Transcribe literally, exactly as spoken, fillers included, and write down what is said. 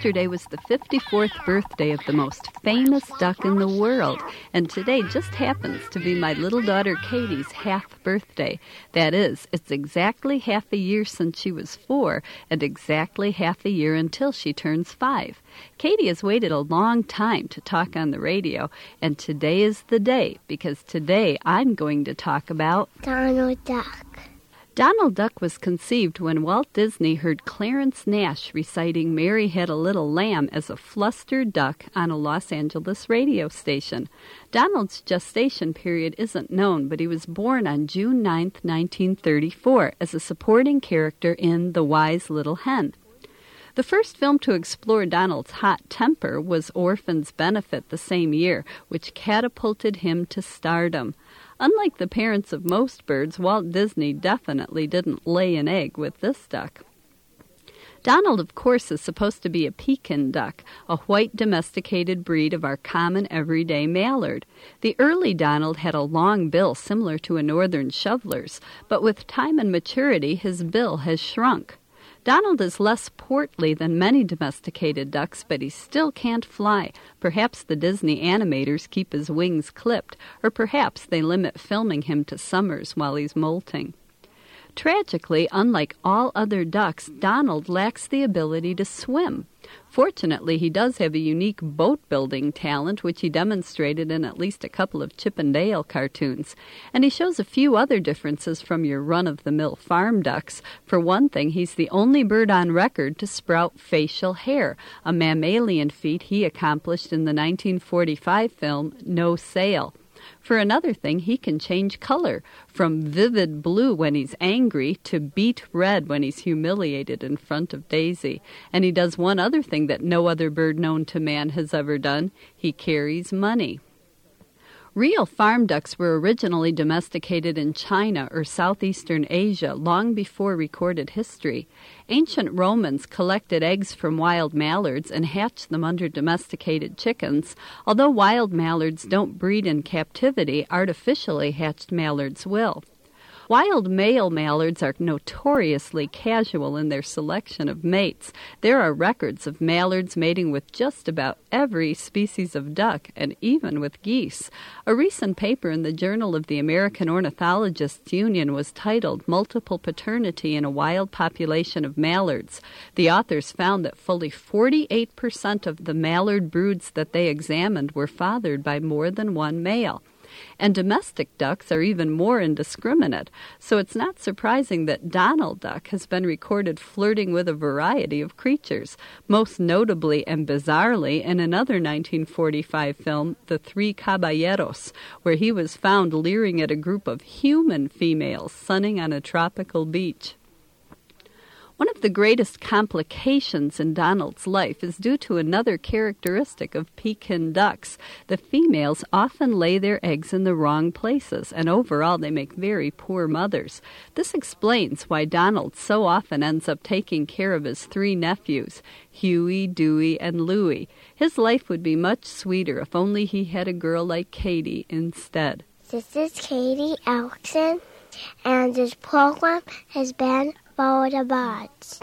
Yesterday was the fifty-fourth birthday of the most famous duck in the world, and today just happens to be my little daughter Katie's half birthday. That is, it's exactly half a year since she was four, and exactly half a year until she turns five. Katie has waited a long time to talk on the radio, and today is the day, because today I'm going to talk about Donald Duck. Donald Duck was conceived when Walt Disney heard Clarence Nash reciting Mary Had a Little Lamb as a flustered duck on a Los Angeles radio station. Donald's gestation period isn't known, but he was born on June ninth, nineteen thirty-four, as a supporting character in The Wise Little Hen. The first film to explore Donald's hot temper was Orphan's Benefit the same year, which catapulted him to stardom. Unlike the parents of most birds, Walt Disney definitely didn't lay an egg with this duck. Donald, of course, is supposed to be a Pekin duck, a white domesticated breed of our common everyday mallard. The early Donald had a long bill similar to a northern shoveler's, but with time and maturity his bill has shrunk. Donald is less portly than many domesticated ducks, but he still can't fly. Perhaps the Disney animators keep his wings clipped, or perhaps they limit filming him to summers while he's molting. Tragically, unlike all other ducks, Donald lacks the ability to swim. Fortunately, he does have a unique boat-building talent, which he demonstrated in at least a couple of Chip and Dale cartoons. And he shows a few other differences from your run-of-the-mill farm ducks. For one thing, he's the only bird on record to sprout facial hair, a mammalian feat he accomplished in the nineteen forty-five film No Sail. For another thing, he can change color, from vivid blue when he's angry to beet red when he's humiliated in front of Daisy. And he does one other thing that no other bird known to man has ever done. He carries money. Real farm ducks were originally domesticated in China or southeastern Asia long before recorded history. Ancient Romans collected eggs from wild mallards and hatched them under domesticated chickens. Although wild mallards don't breed in captivity, artificially hatched mallards will. Wild male mallards are notoriously casual in their selection of mates. There are records of mallards mating with just about every species of duck, and even with geese. A recent paper in the Journal of the American Ornithologists' Union was titled Multiple Paternity in a Wild Population of Mallards. The authors found that fully forty-eight percent of the mallard broods that they examined were fathered by more than one male. And domestic ducks are even more indiscriminate, so it's not surprising that Donald Duck has been recorded flirting with a variety of creatures, most notably and bizarrely in another nineteen forty-five film, The Three Caballeros, where he was found leering at a group of human females sunning on a tropical beach. One of the greatest complications in Donald's life is due to another characteristic of Pekin ducks. The females often lay their eggs in the wrong places, and overall they make very poor mothers. This explains why Donald so often ends up taking care of his three nephews, Huey, Dewey, and Louie. His life would be much sweeter if only he had a girl like Katie instead. This is Katie Elkson, and this program has been For the Birds.